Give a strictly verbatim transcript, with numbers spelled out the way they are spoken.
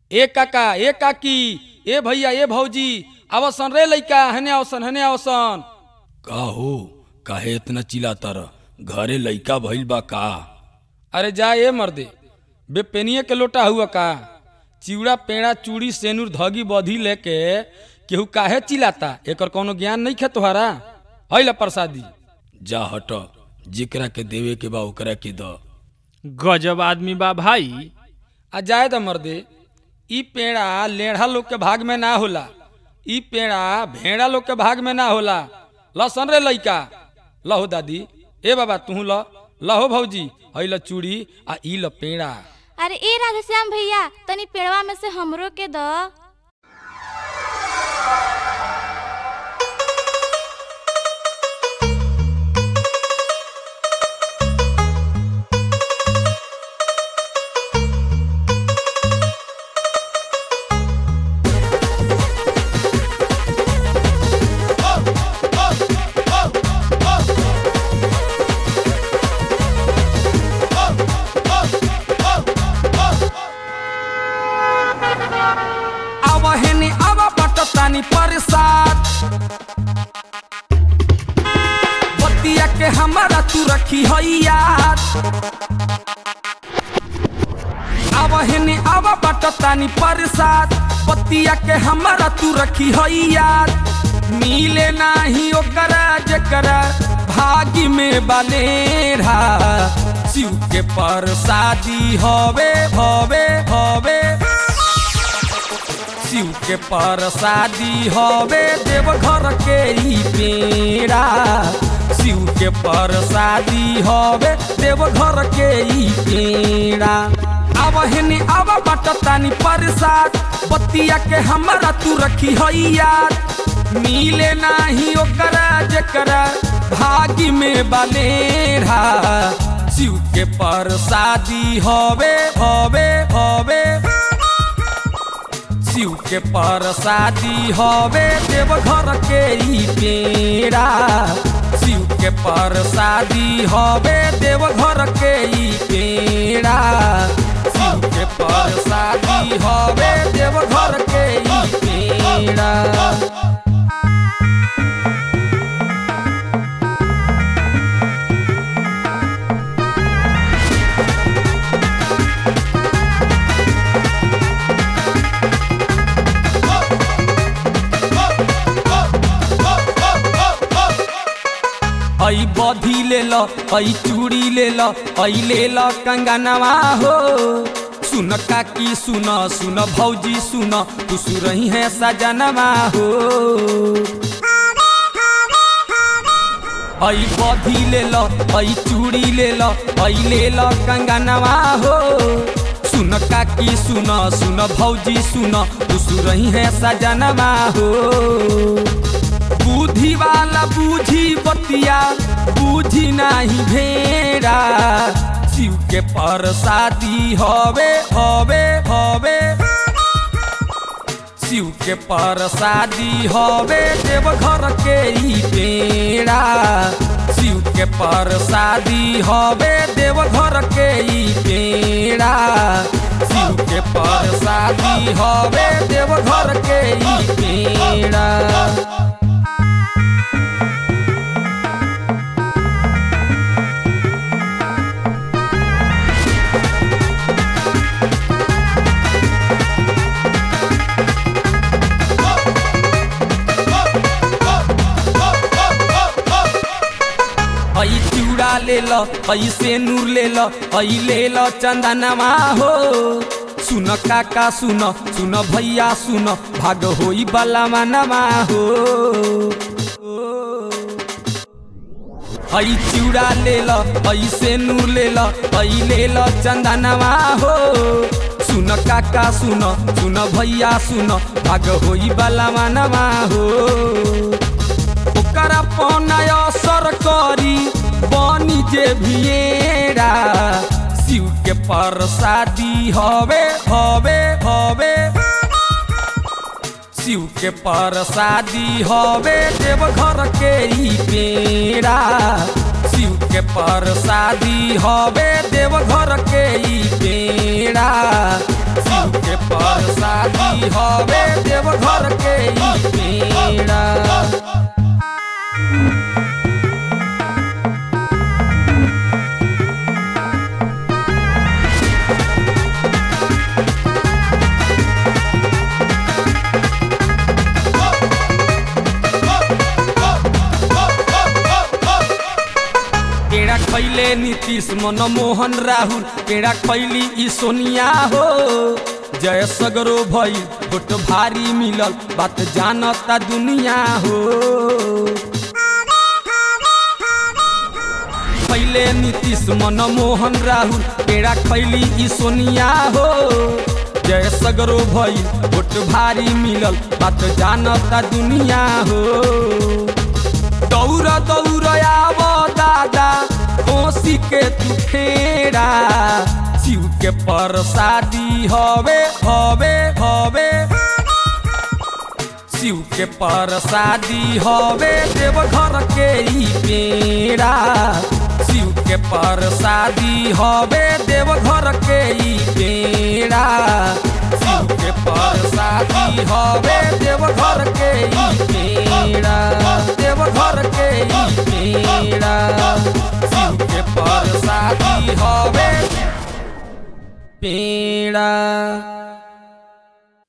ए काका ए काकी ए भैया ए भौजी आवसन रे लइका हने आवसन हने आवसन। का हो काहे इतना चिल्लाता रह घरे लइका भइल बा का? अरे जा ए मर्दे बेपेनिए के लोटा हुआ का चिवड़ा पेड़ा चूड़ी सेनुर धगी बधी लेके केहू काहे चिल्लाता एकर कोनो ज्ञान नहीं खे तोहरा। हैला प्रसादी जा हट जेकरा के देवे के बा ओकरा के द। गजब आदमी बा भाई। आ जाए द मर्दे ई पेड़ा लेढ़ा लोग के भाग में ना होला, ई पेड़ा भेड़ा लोग के भाग में ना होला। लसन रे लइका लहो दादी ए बाबा तू ल लहो भौजी हैला चूड़ी आ ई ल पेड़ा। अरे ए राधेश्याम भैया तनी पेड़वा में से हमरो के द। तानी परसाद बतिया के हमारा तू रखी है याद। आवा हेने आवा बाट तानी परसाद बतिया के हमारा तू रखी है याद। मिले नाही ओकरा जेकरा भागी में बनेरा शिव के परसादी हवे हवे हवे शिव के परसादी हवे देवघर के ई पेड़ा। शिव के परसादी हवे देवघर के ई पेड़ा। आवा हेने आवा बाट तानी परसाद बतिया के हमारा तू रखी है याद। मिले नाही ओकरा जेकरा भागी में बनेरा शिव के परसादी हवे हवे हवे शिव के परसादी हवे देवघर के ई पेड़ा। शिव के परसादी हवे देवघर के ई पेड़ा। शिव के परसादी हवे देवघर के ई पेड़ा। आई बधी ले लो आई चूड़ी ले लो आई ले लो कंगनवा हो। सुन काकी सुन सुन भौजी सुन तू सुरही है सजनवा हो। आई बधी ले लो आई चूड़ी ले लो आई ले लो कंगनवा हो। सुन काकी सुन सुन भौजी सुन तू सुरही है सजनवा हो। बुद्धि वाला बूझी बतिया बूझी नहीं भेड़ा शिव के परसादी हवे हवे हवे शिव के परसादी हवे देवघर के ई पेड़ा। शिव के परसादी हवे देवघर के ई पेड़ा। शिव के परसादी हवे देवघर के ई पेड़ा। आई चूड़ा ले लो आई सेनुर ले लो आई ले लो चंदनवा हो। सुन काका सुन सुन भैया सुन भाग होई बला मनवा हो। आई चूड़ा ले लो आई सेनुर ले लो आई ले लो चंदनवा हो। सुन काका सुन सुन भैया सुन भाग होई बला मनवा हो। ओकरा पौनाय असर करी बनी जे भिएरा शिव के परसादी हवे हवे हवे शिव के परसादी हवे देवघर के ई पेड़ा। शिव के प्रसादी हवे देवघर के ई पेड़ा शिव के प्रसादी हवे देवघर के ई पेड़ा। पेड़ा खैले नीतीश मनमोहन राहुल पेड़ा खैली ई सोनिया हो जय सगरो भई वोट भारी मिलल बात जानता दुनिया हो। खैले नीतीश मनमोहन राहुल पेड़ा खैली ई सोनिया हो जय सगरो भई वोट भारी मिलल बात जानता दुनिया हो। दौड़ दौड़ आव दादा कोसी के तू फेरा शिव के प्रसादी हवे हवे हवे शिव के प्रसादी हवे देवघर के ई पेड़ा शिव के प्रसादी हवे देवघर के ई पेड़ा शिव के प्रसादी हवे देवघर के ई पेड़ा देवघर के ई पेड़ा शिव के प्रसादी हवे पेड़ा।